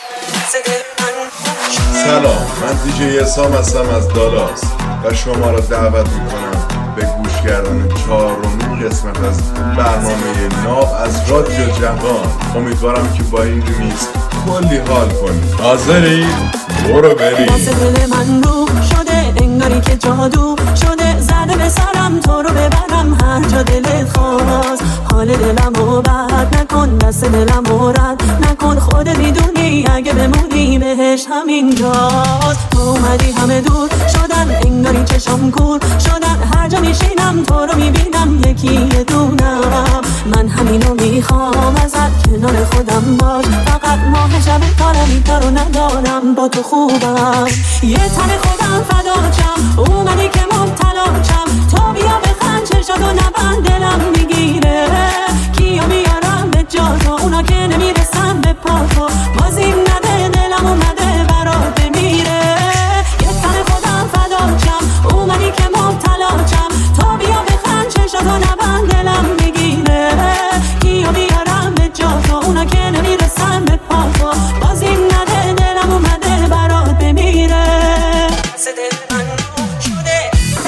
سلام، من دیجی یسام هستم از دالاس و شما را دعوت میکنم به گوش کردن 4مین قسمت از برنامه ناب از رادیو جوان. امیدوارم که با این ریمیکس کلی حال کنید. حاضری؟ برو بریم. دل من رو شده انگاری که جادو شده، زده به سرم تو رو ببرم هر جا دلت خواست. حال دلم رو بد نکن، دست دلم رو رد نکن، خودت میدونی اگه بمونی بهش همینجاست. تو اومدی همه دور شدن انگاری چشم کور شدن، هر جا میشینم تو رو میبینم یکی یه دونم. من همینو میخوام ازت کنار خودم باش، فقط ماه شب کارم رو ندارم با تو خوبم. یه تن خودم فداچم اومدی که مبتلاچم، تو بیا بخند چشات و نبند دلم میگیره. کیا میارم به جا تو اونا که نمیرسن به پا تو، بازیم نده دلم اومده برات بمیره. یه تن خودم فداچم اومدی که مبتلاچم، تو بیا بخند چشات و نبند دلم میگیره. کیا میارم به جا تو اونا که نمیرسن به پا تو، بازیم نده دلم اومده برات بمیره. دل من شده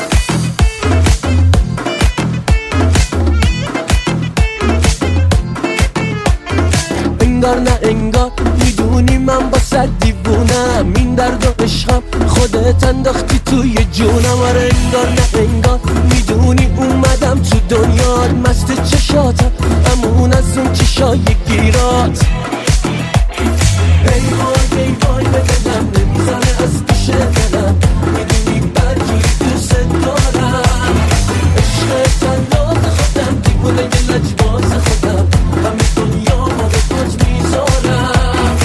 انگار نه انگار میدونی من با صد دیوونم، این درد و عشقم خودت انداختی توی جونم. آره انگار نه انگار میدونی اومدم تو دنیات، مست چشاتم امون از اون چشای گیرات. ای وای ای وای به دلم نمیزنه از پیش دلم، میدونی برجوری دوست دارم. عشق تنات خودم دیوونه یه لجباز خودم، همه دنیا ما به پاس میذارم.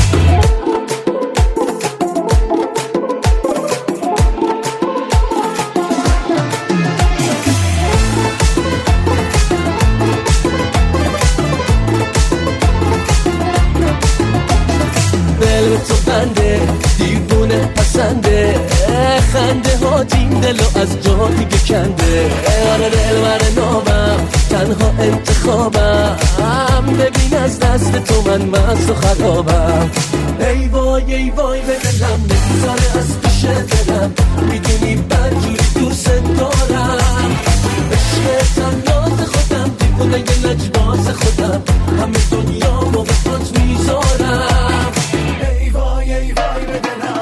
دل تو بنده دیوونه پسنده، خنده ها دین دلو از جا دیگه کنده. آره دل بر نابم تنها انتخابم، ببین از دست تو من مست و خرابم. ای وای ای وای به دلم نمیذاره از پیش دلم، میدونی برجوری دوست دارم. عشق تنات خودم دیوونه یه لجباز خودم، همه دنیا رو به پات میذارم. ای وای ای وای به دلم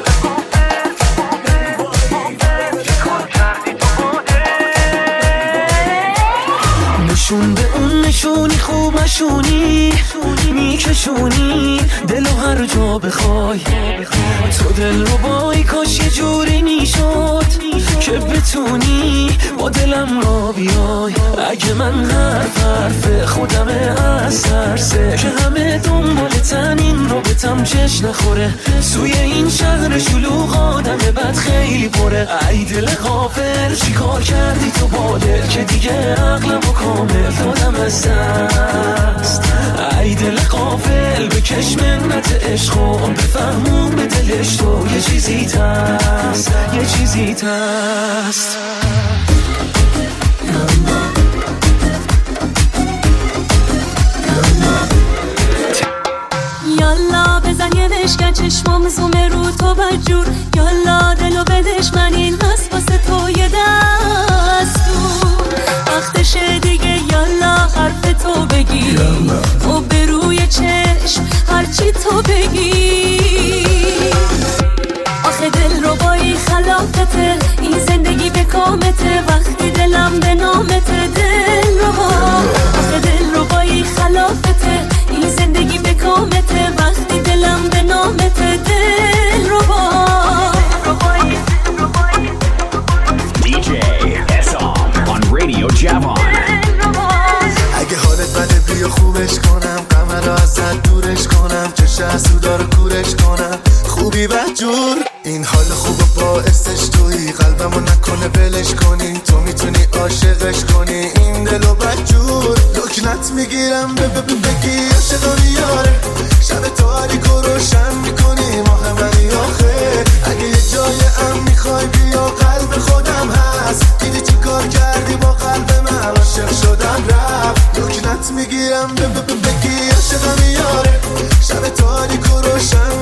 نشون به اون نشونی خوب نشونی میکشونی دلو هر جا بخوای. تو دل رو بای کاش یه جوری میشد که بتونی با دلم را بیای. اگه من حرف خودم از ترسه که همه دنبالتن این رو بتم چش نخوره، سوی این شهر شلوغ آدم بد خیلی پره. ای دل غافل چی کار کردی تو با دل که دیگه عقلم و کامل دادم از دست. ای دل غافل بکش منت عشقم، بفهمون به دلش تو یه چیزی تست یه چیزی تست. یالا بزن یه بشکن چشمام زومه رو تو بجور، یالا دلو بدش من این هست واسه تو یه دستور. وقتشه دیگه یالا حرف تو بگی و به روی چشم هرچی تو بگی. آخه دل رو بایی خلافته این زندگی به کامته، وقتی دلم به نامته دل رو با. آخه دل رو بایی خلافته این زندگی به کامته، وقتی دلم به نامته دل رو با. DJ Esam on Radio Javon. اگه حالت بده بیا خوبش کنم، غم رو ازت دورش کنم، چش حسودا رو کورش کنم. خوبی بدجور این حال خوب باعثش تویی، قلبمو نکنه بلش کنی، تو میتونی عاشقش کنی این دلو بدجور. لکنت میگیرم بگی عاشقانی یاره، شب تاریک و روشن میکنی ماه منی آخه. اگه یه جای ام میخوای بیا قلب خودم هست، دیدی چی کار کردی با قلب من عاشق شدم رفت. لکنت میگیرم بگی عاشقانی یاره، شب تاریک و روشن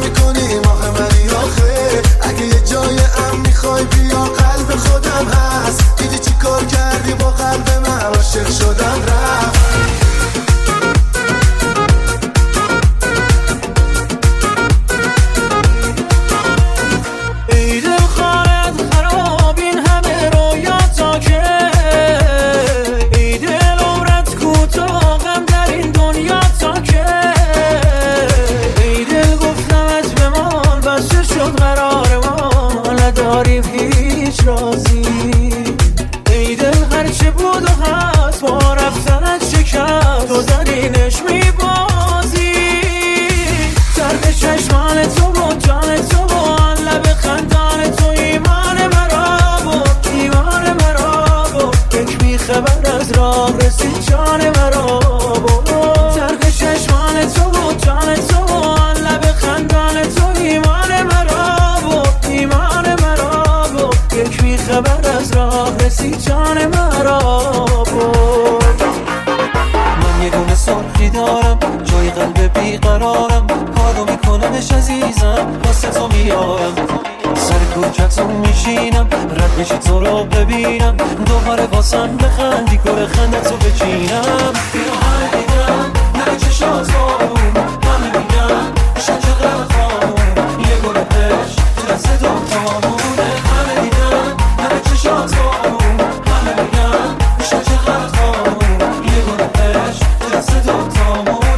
از راه رسید جان مرا برد. من یه گونه سرخی دارم جای قلب بیقرارم، کارو میکنمش عزیزم واسه تو میارم. سر کوچکتون میشینم رد میشی تو رو ببینم، دوباره واسم بخندی گل خندتو بچینم. بیا همه دیدم نه چشات بارون، همه میگم شد چقدر خانون، یه گل عشق تو دست دوتامونه. همه دیدم نه چشات بارون، همه میگم شد چقدر خانون، یه گل عشق تو دست دوتامونه.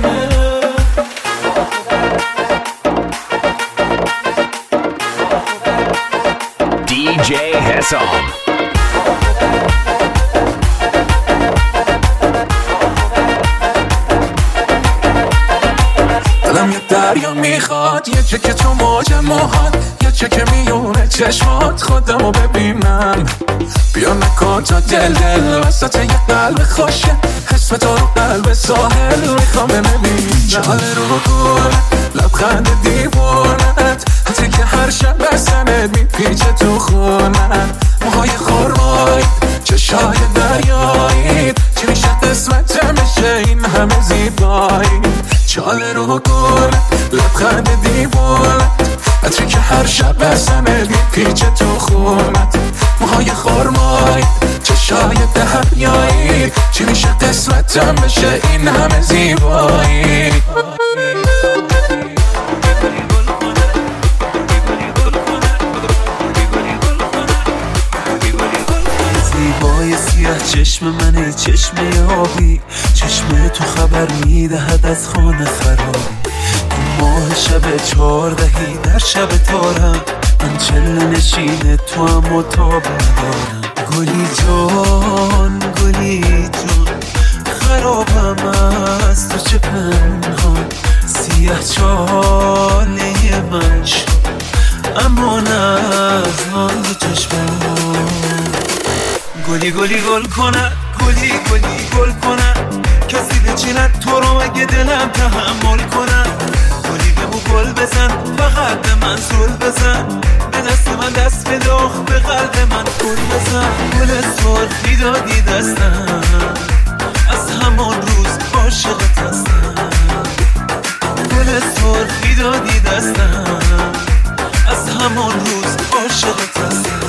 DJ Hesam. دلم یه دریا میخواد، یه چکه تو موج موهات، یه چکه میونه چشمات، خودمو ببینم. بیا نکن تا دل وسط یه قلب خوشه، حس تو رو قلب ساحل میخوام ببینم. چاله رو گل لبخند دیوونت، حتی که هر شب بسنت میپیچه تو خونت. موهای خورمایی چشای دریایی، چی میشه قسمت میشه این همه زیبایی. چاله رو گل لبخند دیوونت، حتی که هر شب بسنت میپیچه تو خونت. موهای خورمایی چشای دریایی، چی میشه قسمتم بشه این همه زیبایی. زیبای سیاه چشم منه، چشم آبی، چشم تو خبر میدهد از خانه خرابی. تو ماه شب 14 در شب تارم، من چله نشینه تو هم متاب ندارم. گلی جان گلی جان خرابم از تو چه پنهان، سیاه چاله من شد اما نه از من دو چشمان. گلی گلی گل کنه، گلی گلی گل کنه، کسی بچیند تو رو اگه دلم تحمل کنه. گلی بگو گل بزن فقط به من زل بزن، به دست من دست بده به قلب من گل بزن. گل سرخی دادی دستم، از همان روز عاشقت هستم. گل سرخی دادی دستم، از همان روز عاشقت هستم.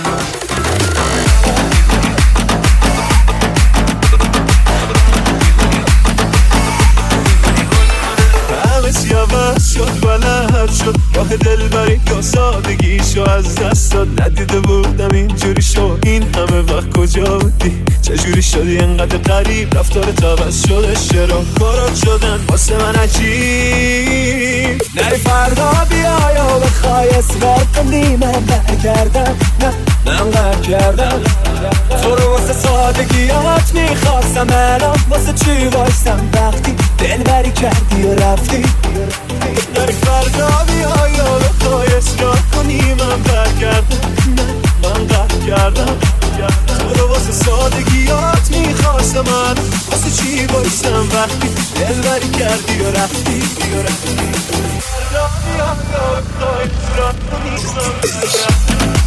عوض شد بلد شد راه دلبری یا سادگیشو از دست داد. ندیده بودم اینجوری شد، این همه وقت کجا بودی؟ چجوری شدی انقدر غریب؟ رفتارت عوض شده، چرا کارات شدن واسه من عجیب؟ نری فردا بیا یا بخوای اصرار کنی من برگردم، نه من قهر کردم. تو رو واسه سادگیات میخواستم، الان واسه چی وایستم وقتی دلبری کردی و رفتی؟ نری فردا بیا یا بخوای اصرار کنی من برگردم، نه من قهر کردم. تو رو واسه سادگیات میخواستم، من واسه چی وایستم وقتی دلبری کردی و رفتی؟ فردا بیا یا بخوای اصرار کنی من برگردم.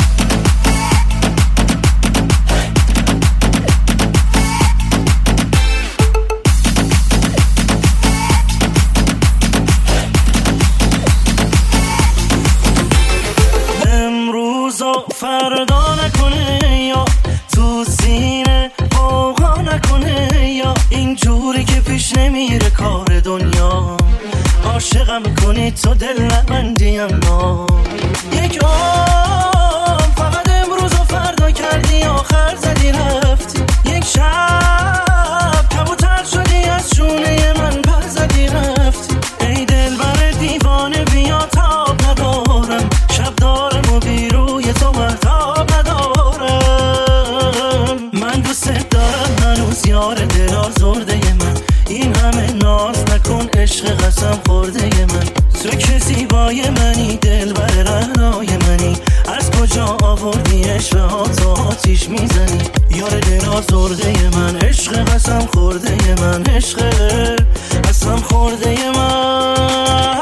فردا نکنه یا تو سینه فوقا نکنه، یا اینجوری که پیش نمیره کار دنیا. عاشقم کنی تو دل نبندی، اما یک عمر فقط امروز و فردا کردی، آخر زدی رفتی. یک شب کبوتر شدی از شونه من، پر زدی رفتی. ای دل بر دیوانه بیا تاب ندارم، شب دارم و بیروی تو مرتاب ندارم. من دوست دارم هنوز یار دل آزرده من، این همه ناز نکن عشق قسم خورده من. تو که زیبای منی دل بر رهنای منی، از کجا آوردی عشق ها تو آتیش میزنی؟ یار دل آزرده من، عشق قسم خورده من، عشق قسم خورده من.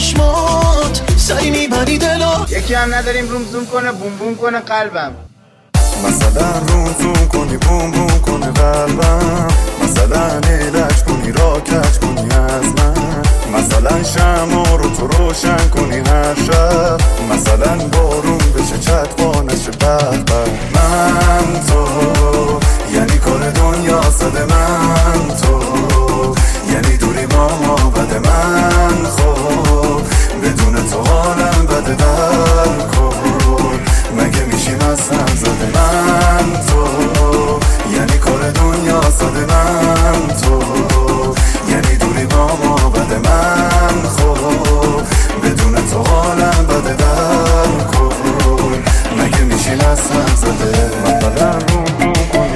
چشمات سری میبری دلو. یکی هم نداریم روم زوم کنه بوم بوم کنه قلبم. مثلا روم زوم کنی بوم بوم کنه قلبم، مثلا علاج کنی را کج کنی از من، مثلا شمع رو تو روشن کنی هر شب، مثلا بارون بشه چتوانش بخت. من تو یعنی کار دنیا صد، من تو یعنی دوری ما بده، من خب بدون تو حالم بده در کن، مگه میشیم از هم زده. من تو یعنی کار دنیا صده، من تو یعنی دوری ما بده، من خب بدون تو حالم بده در کن، مگه میشیم از هم زده. مثلا روم کنیم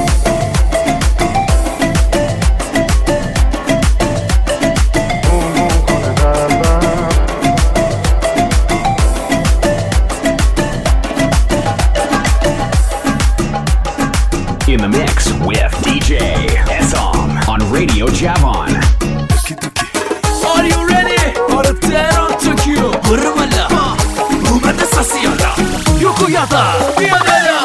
In the mix with DJ Hesam on Radio Javon. Are you ready? آره تهران توکیو برو ملا اومده ساسیالا یوکو یادا بیا دادا.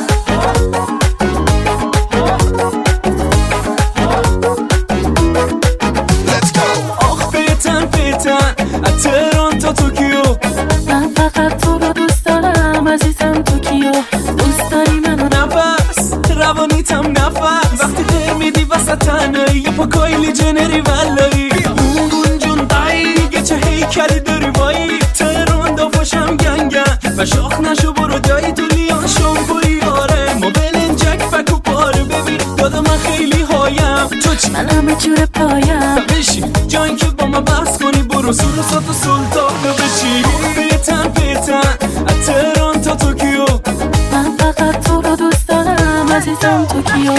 آخ بیتن از تهران تا توکیو، من فقط تو رو دوست دارم عزیزم توکیو. دوست داری منو نفس روانیتم نفس، وقتی تر میدی وسط تنهایی یه پا کایلی جنری ولایی اون جون دایی چه هیکلی داری وایی. تهران دافاشم گنگن و شاخ نشو برو دایی تو لیان شامپوی آره ما بلنجک فکو پاره. ببین دادا من خیلی هایم تو چی؟ من همه جور پایم بشین جایی که با ما بحث کنی برو سورسات و سلطانو بچی. بیتن از تهران تا توکیو، من فقط تو رو دوست دارم عزیزم توکیو.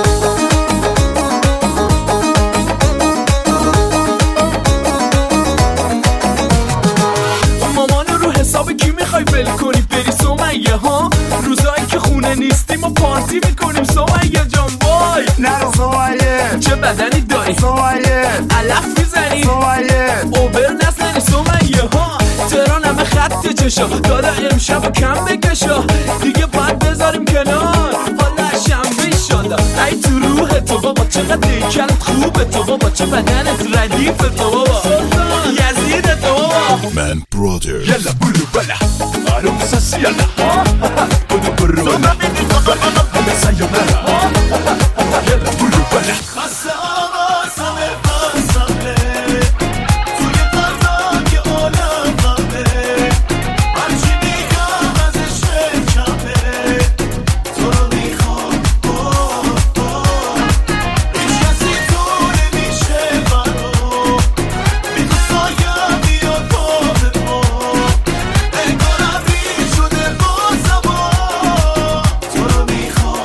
مامانو رو حساب کی میخوای بل کنی بری سمیه ها؟ روزایی که خونه نیستیم و پارتی میکنیم سمیه جان. وای نرو سمیه چه بدنی داری سمیه، علف میزنی سمیه اوبر نزنی سمیه ها. تهران همه خط چشا دادا امشب و کم بکشا دیگه باید بذاریم کنار حالا شنبه شالا. ای تو روح تو بابا چقدر دیکلت خوبه تو بابا، چه بدنت ردیف تو بابا، یزید تو بابا. من برادر یلا برو بلا آروم ساسی یلا برو بلا همه سیانه یلا برو بلا خسته آوازم بسمه توی قلبم یه عالم غمه، هرچی میگم ازش کمه تو رو میخوام هیچ کسی تو نمیشه برام، بی تو سایم بیاد پا به پا، انگار ابری شده با زبان تو رو میخوام.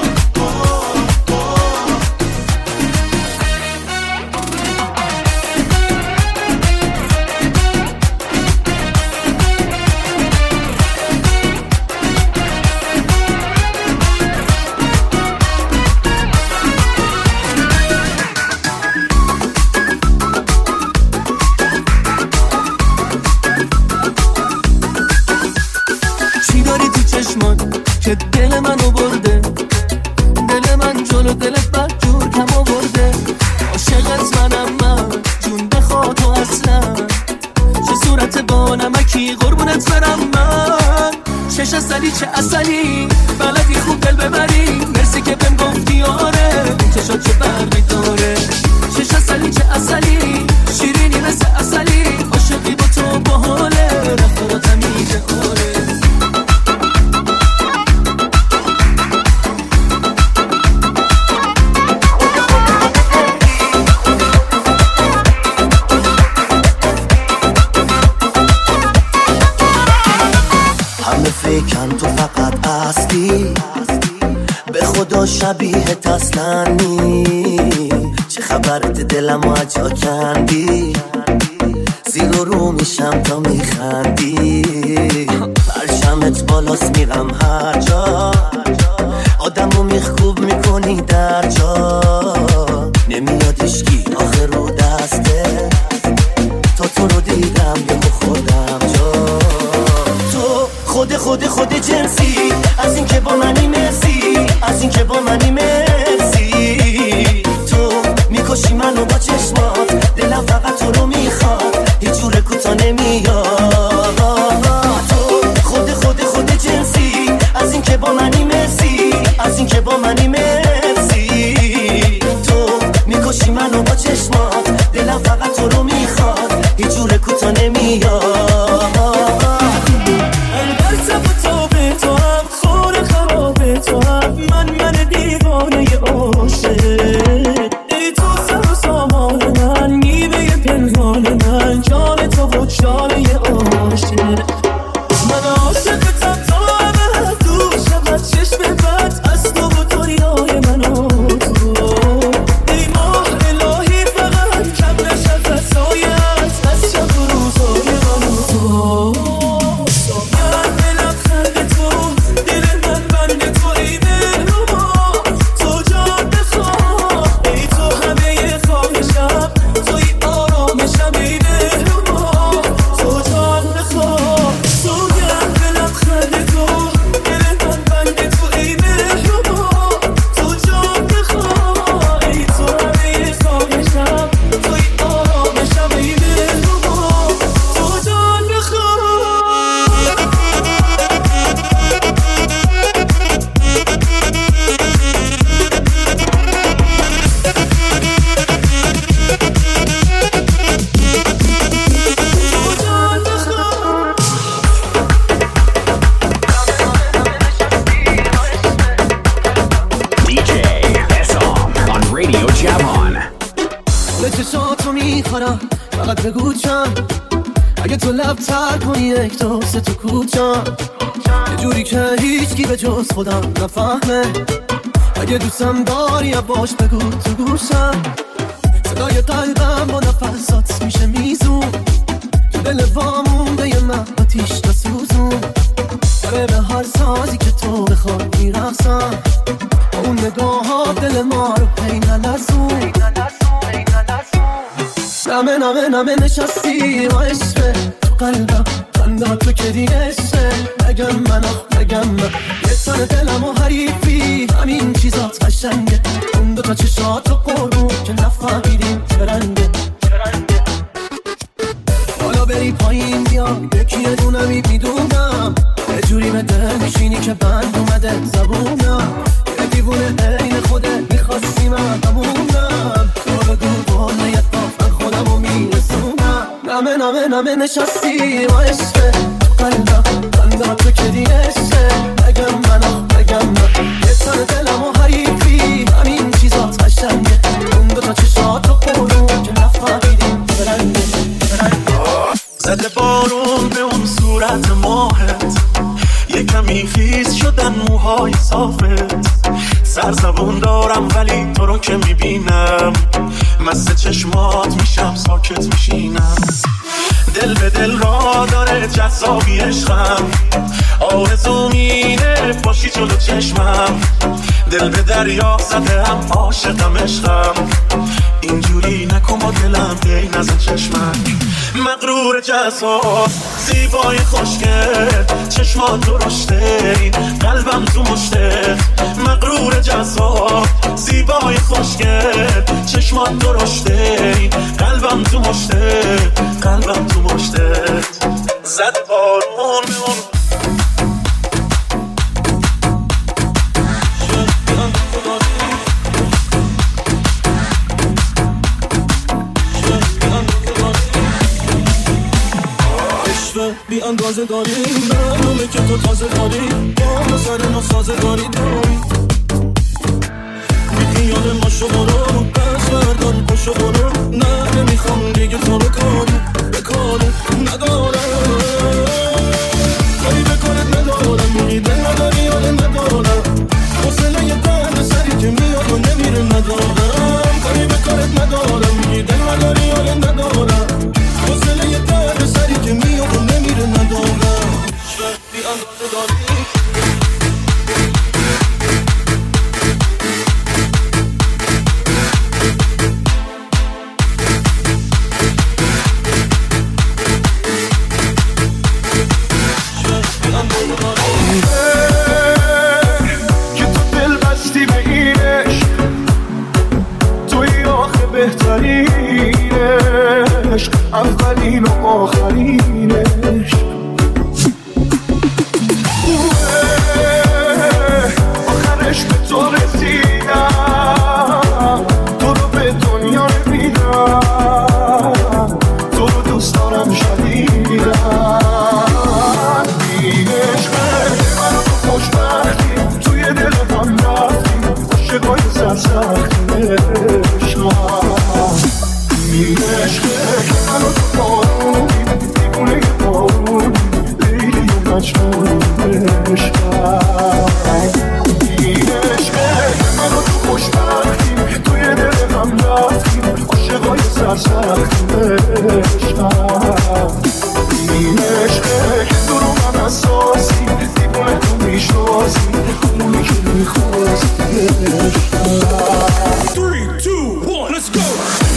چی داری تو چشمات که دل منو برده؟ دل من جلو دلت بد جور کم آورده. عاشقت منم من جون بخوا تو اصلا، چه صورت با نمکی قربونت برم من. چش اصلی چه اصلی بلدی خوب دل ببری، مرسی که بهم گفتی آره این چشات چه برقی داره. چش اصلی چه اصلی شیرینی مثل اصلی، عاشقی با تو باحاله رفتاراتم میگه آره. همه فکرن تو فقط اصلی، به خدا شبیه اصلنی، چه خبرت دلم و اجا کندی، زیر و رو میشم تا میخندی، پرشمت بالاست میرم هر جا، آدم رو میخکوب میکنی در جا، نمیاد اشکی آخر رو دسته، تا تو رو دیدم دلم فقط تو رو میخواد هیچ جور کوتا نمیاد تو خود جنسی از این که با منی مرسی از این که با منی مرسی تو میکشی منو با چشمات دلم فقط تو رو میخواد هیچ جور کوتا نمیاد البته با تو به تو هم خور خراب تو هم من دیوانه عاشق ای تو سر و سامان من میوه پنهان من جان تو و جانه عاشق من عاشقتم تا ابد دور شود چشم بد از تو و دنیای من و تو ای ماه الهی فقط کم نشد از سایت از شب و روزای من و تو ساگر دلم خلق تو دل من بند تو ای دلربا تو جان بخواه ای تو همه خواهشم توی آرامشم ای دلربا تو جان بخواه ساگر دلم خلق تو دل من بند تو ای دلربا تو جان بخواه ای تو همه خواهشم توی آرامشم ای دلربا تو جان بخواه DJ Esom on Radio Javon. به چشاتو میخورم فقط بگو چند اگه تو لب تر کنی یک دو سه تو کوچم یه جوری که هیچکی به جز خودم نفهمه اگه دوستم داری باش بگو تو گوشم صدای قلبم با نفسات میشه میزون تو دل وامونده یه من آتیش نسوزون داره به هر سازی که تو بخوای میرقصم با اون نگاه ها دل ما رو پی نلرزون نمه نشستی و عشقه تو قلبم خنده تو که دیگه عشقه نگم من یه تن دلم و حریفی همین چیزات قشنگه اون دوتا چشات و قربون که نفهمیدیم چرنگه حالا بری پایین بیا یکی یه دونه میدونم یه جوری به دل میشینی که بند اومده زبونم یه دیوونه عین خوده میخواستی من همونم تو بگو بالا یه من خودمو میرسونم نمه نشستی و عشقه تو قلبم خنده تو که دیگه عشقه نگم من یه تن دلم و حریفی همین چیزات قشنگه اون دوتا چشات و قرون که نفهمیدیم برنگه زده بارون به اون صورت ماهت یه کمی خیز شدن موهای صافت سرزبون دارم ولی تو رو که میبینم مست چشمات میشم ساکت میشینم دل به دل را داره جذابی عشقم آرزو مینه باشی جلو چشمم دل به دریا زده هم عاشقم عشقم اینجوری نکن با دلم پی نزن چشمک مغرور جذاب زیبای خوشگل چشمات درشته این قلبم تو مشته مغرور جذاب زیبای خوشگل چشمات درشته این قلبم تو مشته زد بارون به اون بی اندازه داری معلومه که تو تازه داری با ما سر ما سازگاری داری بی خیال ما شما رو پس بردان پاشو برو نه نمیخوام دیگه تو رو کاری ندارم کاری به کارت ندارم میگی دل نداری یاده ندارم حوصله یه درد سری که میاد و نمیره ندارم کاری به کارت ندارم میگی دل نداری یاده ندارم حوصله یه درد سری که میاد و نمیره ندارم بی اندازه داری بهترینه عشق اولین و آخرینش. آخرش به تو رسیدم، تو رو به دنیا نمیدم، تو رو دوست دارم شدیدم. این عشقه من رو تو خوشبختی توی دل هم رفتی، عاشقای سرسختی عشقم. این عشقه من رو تو بارونی دیوونه بارونی لیلی و مجنون عشقم. این عشقه من رو تو خوشبختی توی دل هم رفتی، عاشقای سرسختی عشقم. این عشقه که تو رو من اساسی دیوونه تو میشناسی، اونی که میخواستی عشقم. 3, 2, 1, let's go!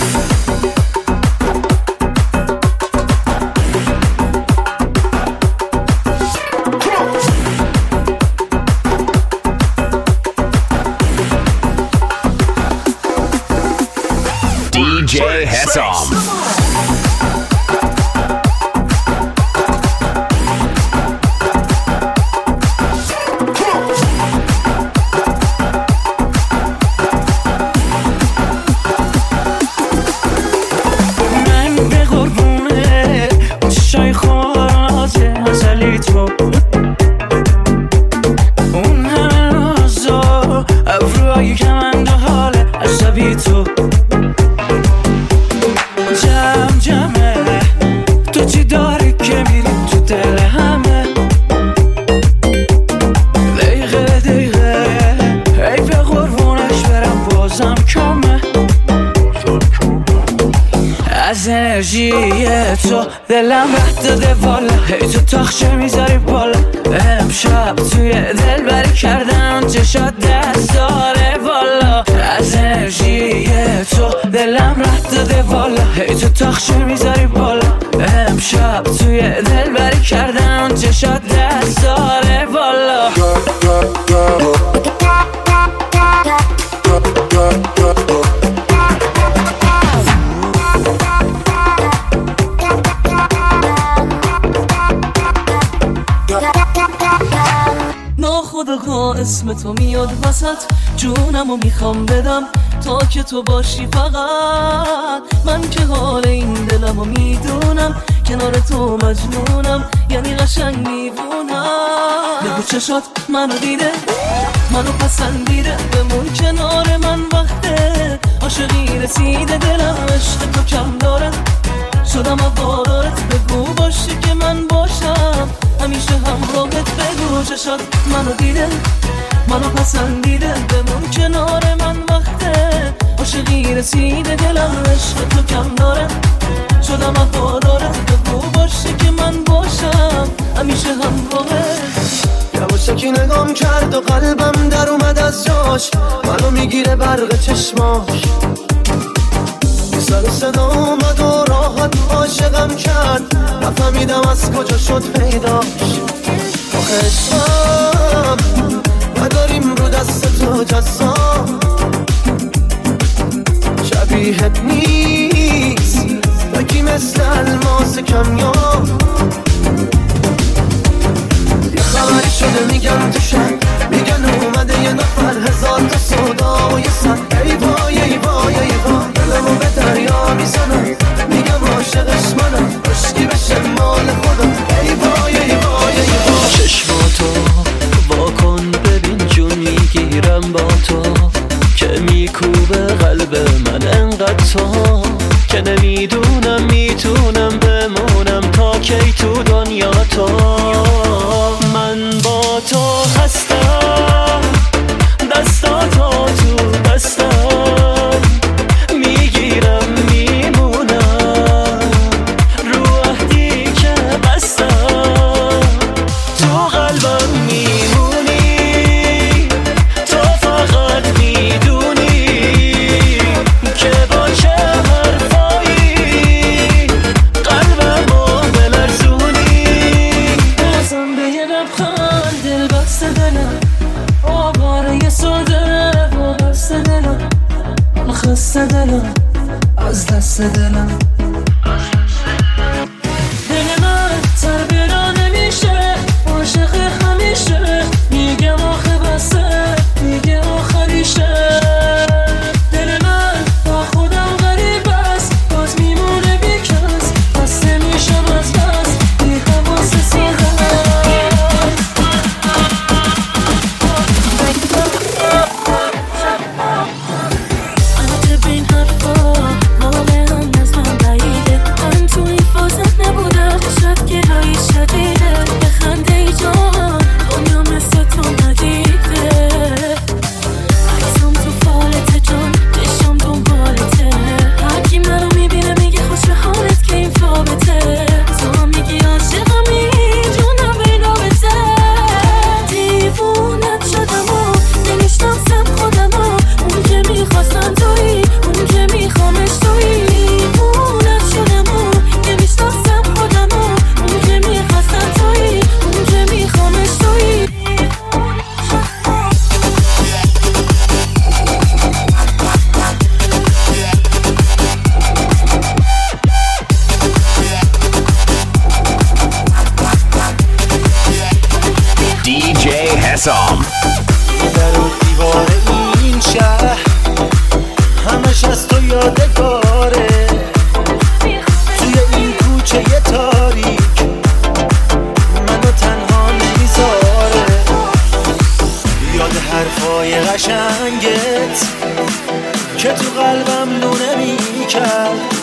DJ Hesam. تو دلم رد داده والا، هی تو تاخچه میذاری بالا. امشب توی دل بری کردم چشات دست داره والا. از انرژی تو دلم رد داده والا، هی تو تاخچه میذاری بالا. امشب توی دل بری کردم چشات دست داره والا. ناخودآگاه اسم تو میاد وسط، جونمو میخوام بدم تا که تو باشی فقط. من که حال این دلمو میدونم، کنار تو مجنونم، یعنی قشنگ میبونم. بگو چشات منو دیده، منو پسندیده، بمون کنار من وقته. عاشقی رسیده دلم عشق تو کم داره، شدم وفادارت. بگو باشی که من باشم همیشه همراهت. بگو چشات منو دیده، منو پسندیده، بمون کنار من وقته. عاشقی رسیده دلم عشق تو کم داره، شدم وفادارت. بگو باشی که من باشم همیشه همراهت. یواشکی نگام کرد و قلبم در اومد از جاش، منو میگیره برق چشماش. سر صدا اومد و راحت عاشقم کرد، نفهمیدم از کجا شد پیداش. آخه عشقم نداریم رو دست تو جزام، شبیهت نیست بگی مثل الماس کمیاب. یه خبری شده میگن تو شن، میگن اومده یه نفر هزار تا سودا و یه سن. ای وای ای وای ای وای دلمو به دریا میزنم، میگم عاشقش منم، عشقی بشه مال خودم. ای وای ای وای ای وای. چشماتو واکن ببین جون میگیرم با تو، که میکوبه قلب من انقدر تو، که نمیدونم میتونم بمونم تا کی تو دنیا تو. من با تو هستم، دستاتو تو دستم میگیرم میمونم، رو عهدی که بستم. تو قلبم میمونی، تو فقط میدونی که با چه حرفایی قلبمو بلرزونی. بازم به یه لبخند دل بسته دلم، آواره ساده و بسته دلم، خسته دلم از دست دلم.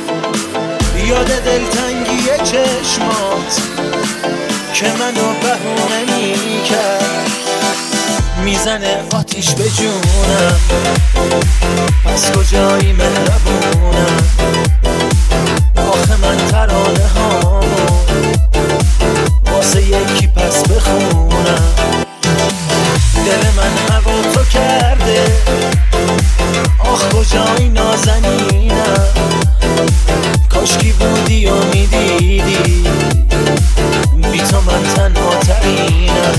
یاد دلتنگی چشمات که منو بهونه میکرد میزنه آتیش به جونم پس کجایی مهربونم آخه من ترانه هامو واسه یکی پس بخونم دل من هوا تو کرده آخ کجایی نازنینم کاشکی بودی و میدیدی بی تو من تنها ترینم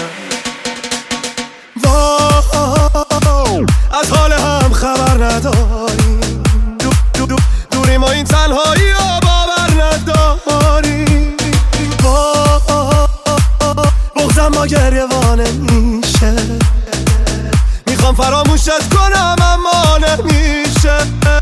از حال هم خبر نداری دوری ما این تنهایی رو باور نداری بغضم ما گریوانه میشه میخوام فراموشت کنم اما نمیشه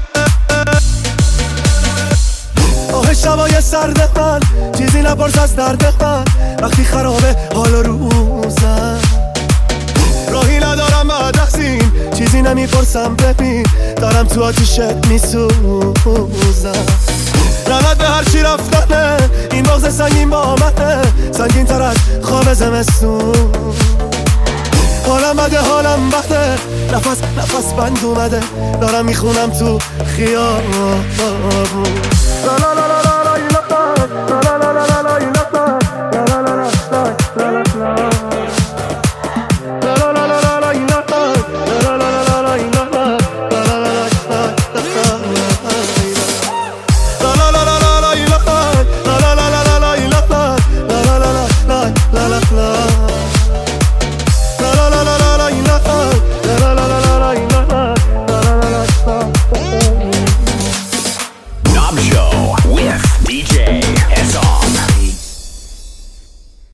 آه شبای سرد من چیزی نپرس از درد من وقتی خرابه حال روزم راهی ندارم بعد از این چیزی نمیپرسم ببین دارم تو آتیشت میسوزم لعنت به هر چی رفتنه این بغض سنگین با منه سنگین تر از خواب زمستون حالم بده حالم بده نفس بند اومده دارم میخونم تو خیابون